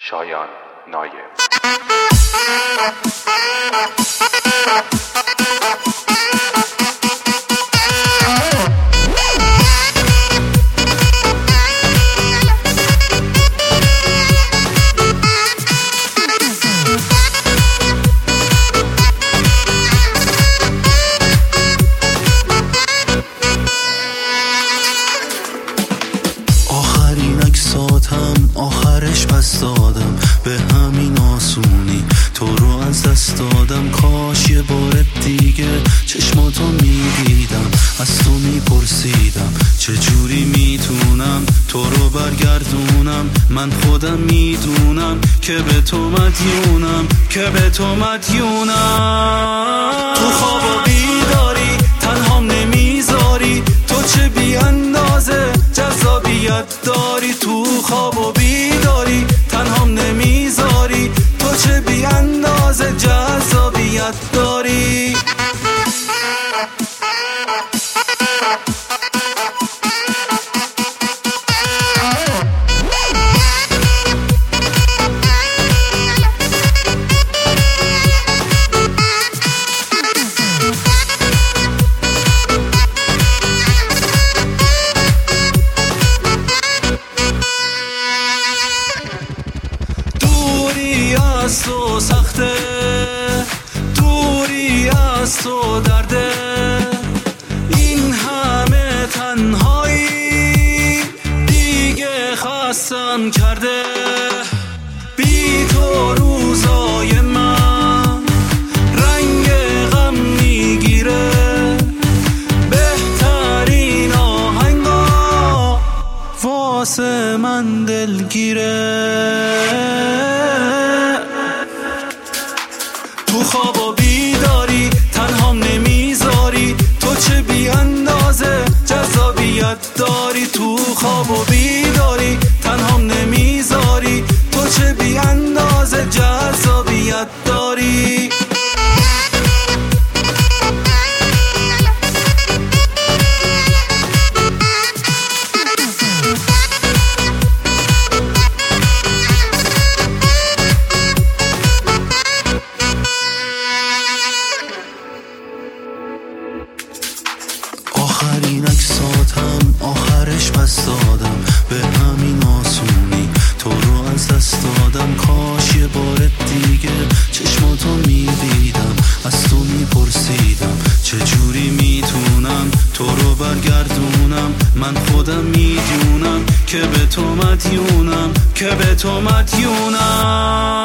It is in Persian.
شایان نایب. آخرش پس دادم به همین آسونی، تو رو از دست دادم. کاش یه بار دیگه چشماتو میدیدم، از تو میپرسیدم چجوری میتونم تو رو برگردونم. من خودم میدونم که به تو مدیونم، که به تو مدیونم. تو خواب و بیداری تنهام نمیذاری، تو چه بی اندازه جذابیت داری. تو خواب و بیداری تنهام نمیذاری، تو چه بی اندازه جذابیت داری. دوری از تو سخته، دوری از تو درده، این همه تنهایی دیگه خستم کرده. بی تو روزای من رنگ غم میگیره، بهترین آهنگا واسه من دلگیره. تو خواب و بیداری تنهام نمیذاری، تو چه بی اندازه جذابیت داری. تو خواب و بیداری تنهام نمیذاری، تو چه بی اندازه جذابیت داری. آخرین عکساتم آخرش پس دادم به همین آسونی، تو رو از دست دادم. کاش یه بار دیگه چشماتو میدیدم، از تو میپرسیدم چجوری میتونم تو رو برگردونم. من خودم میدونم که به تو مدیونم، که به تو مدیونم.